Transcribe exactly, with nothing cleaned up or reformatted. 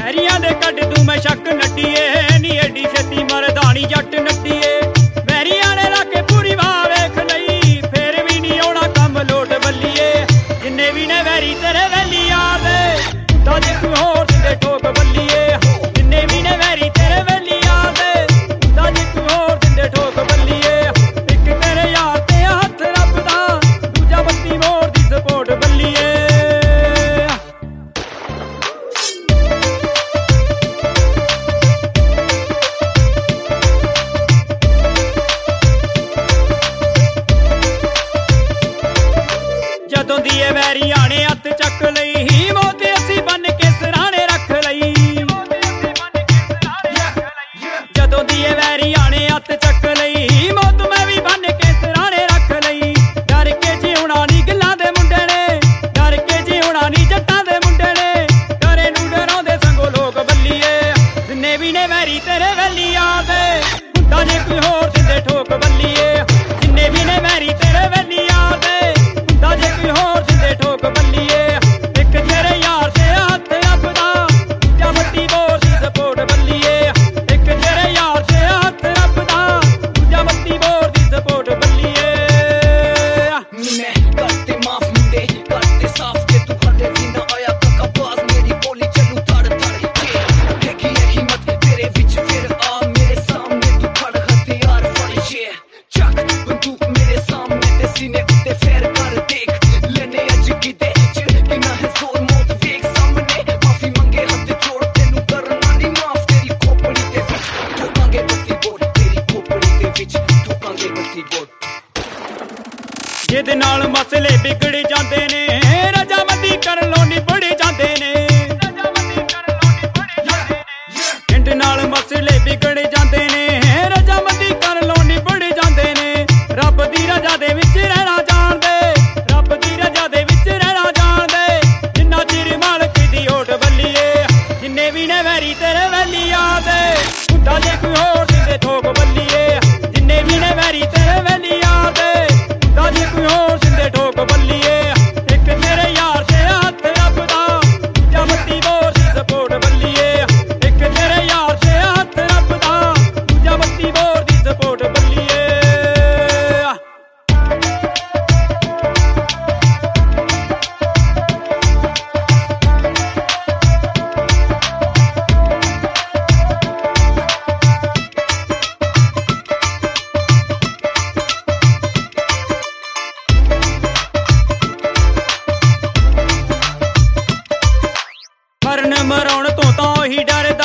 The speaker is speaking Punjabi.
ਵੈਰੀਆਂ ਦੇ ਕੱਢ ਦੂੰ ਮੈਂ ਸ਼ੱਕ ਨੱਡੀਏ ਨੀ ਏਡੀ ਛੇਤੀ ਮਰਦਾਨੀ ਜੱਟ ਨੱਡੀਏ ਵੈਰੀਆਂ ਨੇ ਲਾ ਕੇ ਪੂਰੀ ਵਾਹ ਵੇਖ ਲਈ ਫੇਰ ਵੀ ਨੀ ਆਉਣਾ ਕੰਮ ਲੋਟ ਬੱਲੀਏ ਜਿੰਨੇ ਵੀ ਨੇ ਵੈਰੀ ਤੇਰੇ ਵੈਲੀ ਯਾਰ ਦੇ ਤਾਂ ਜੇ ਕੋਈ ਹੋਰ ਦਿੰਦੇ ਠੋਕ ਬੱਲੀਏ ਜਿੰਨੇ ਵੀ ਨੇ ਵੈਰੀ ਤੇਰੇ ਵੈਲੀ ਯਾਰ ਦੇ ਤਾਂ ਜੇ ਕੋਈ ਹੋਰ ਦਿੰਦੇ ਠੋਕ ਬੱਲੀਏ ਇੱਕ ਤੇਰੇ ਯਾਰ ਤੇ ਹੱਥ ਰੱਬ ਦਾ ਦੂਜਾ ਬੱਤੀ ਮੋੜ ਦੀ ਸਪੋਰਟ ਬੱਲੀਏ ਜਦੋਂ ਦੀ ਇਹ ਵੈਰੀਆਂ ਨੇ ਹੱਥ ਚੱਕ ਲਈ ਹੀ ਮੌਤ ਅਸੀਂ ਬੰਨ ਕੇ ਸਿਰਾਣੇ ਰੱਖ ਲਈ ਜਦੋਂ ਦੀ ਇਹ ਵੈਰੀਆਂ ਨੇ ਹੱਥ ਚੱਕ ਲਈ ਹੀ ਮੌਤ ਮੈਂ ਵੀ ਬੰਨ ਕੇ ਸਿਰਾਣੇ ਰੱਖ ਲਈ ਡਰ ਕੇ ਜਿਉਣਾ ਨੀ ਗੱਲਾਂ ਦੇ ਮੁੰਡੇ ਨੇ ਡਰ ਕੇ ਜਿਉਣਾ ਨੀ ਜੱਟਾਂ ਦੇ ਮੁੰਡੇ ਨੇ ਡਰੇ ਨੂੰ ਡਰਾਉਂਦੇ ਸੰਗੋ ਲੋਕ ਬੱਲੀਏ ਜਿੰਨੇ ਵੀ ਨੇ ਵੈਰੀ ਤੇਰੇ ਵੈਲੀ ਆਦੇ ਹੁੰਦਾ ਜੇ ਕੋਈ ਹੋਰ ਦਿੰਦੇ ਠੋਕ ਬੱਲੀਏ ਜਿੰਨੇ ਵੀ ਨੇ ਵੈਰੀ ਤੇਰੇ ਵੈਲੀ ਆਦੇ ਹੁੰਦਾ ਜੇ ਕੋਈ ਹੋਰ ਦਿੰਦੇ ਠੋਕ ਬੱਲੀਏ ਇੱਕ ਤੇਰੇ ਯਾਰ ਤੇ ਹੱਥ ਰੱਬ ਦਾ ਦੂਜਾ ਵੱਡੀ ਬੋਰ ਦੀ ਸਪੋਰਟ ਬੱਲੀਏ ਇੱਕ ਤੇਰੇ ਯਾਰ ਤੇ ਹੱਥ ਰੱਬ ਦਾ ਦੂਜਾ ਵੱਡੀ ਬੋਰ ਦੀ ਸਪੋਰਟ ਬੱਲੀਏ मैं करते माफ मुंडे करते साफ के तू हटे भी ना आया काका बाज मेरी बोली चलू धड़ धड़ के देखी ये हिम्मत तेरे विच फिर आ मेरे सामने तू खड़ हथियार फड़ ये चक बंदूक मेरे सामने ते सीने उत्ते फेर कर देख लेने अज की दे कि ना है जोर मौत वेख सामने माफी मंगे हाथ जोड़ तेनू करना नहीं माफ तेरी खोपड़ी ते विच ठोकांगे बत्ती बोल तेरी खोपड़ी ते विच ठोकांगे बत्ती बोल ਜਿਹਦੇ ਨਾਲ ਮਸਲੇ ਵਿਗੜ ਜਾਂਦੇ ਨੇ ਰਜਾਮੰਦੀ ਕਰ ਲੋ ਨਿਬੜ ਜਾਂਦੇ ਨੇ ਹਿੰਡ ਨਾਲ ਮਸਲੇ ਵਿਗੜ ਜਾਂਦੇ ਨੇ ਰਜਾਮੰਦੀ ਕਰ ਲੋ ਨਿਬੜ ਜਾਂਦੇ ਨੇ ਰੱਬ ਦੀ ਰਜ਼ਾ ਦੇ ਵਿੱਚ ਰਹਿਣਾ ਜਾਣਦੇ ਰੱਬ ਦੀ ਰਜ਼ਾ ਦੇ ਵਿੱਚ ਰਹਿਣਾ ਜਾਣਦੇ ਜਿੰਨਾ ਚਿਰ ਮਾਲਕ ਦੀ ਓਟ ਬੱਲੀਏ ਜਿੰਨੇ ਵੀ ਨੇ ਵੈਰੀ ਤੇਰੇ ਵੈਲੀ ਆਦੇ ਹੁੰਦਾ ਜੇ ਕੋਈ ਹੋਰ ਦਿੰਦੇ ਠੋਕ ਬੱਲੀਏ ਜਿੰਨੇ ਵੀ ਨੇ ਵੈਰੀ ਤੇਰੇ ਵੈਲੀ ਆਦੇ ਹੁੰਦਾ ਜੇ ਕੋਈ ਹੋਰ ਦਿੰਦੇ ਠੋਕ ਬੱਲੀਏ ਇੱਕ ਤੇਰੇ ਯਾਰ ਤੇ ਹੱਥ ਰੱਬ ਦਾ ਦੂਜਾ ਵੱਡੀ ਬੋਰ ਦੀ ਸਪੋਰਟ ਬੱਲੀਏ ਇੱਕ ਤੇਰੇ ਯਾਰ ਤੇ ਹੱਥ ਰੱਬ ਦਾ ਦੂਜਾ ਵੱਡੀ ਬੋਰ ਦੀ ਸਪੋਰਟ ਬੱਲੀਏ ਮਰਨ ਮਰਾਉਣ ਤੋਂ ਤਾਂ ਉਹੀ ਡਰਦਾ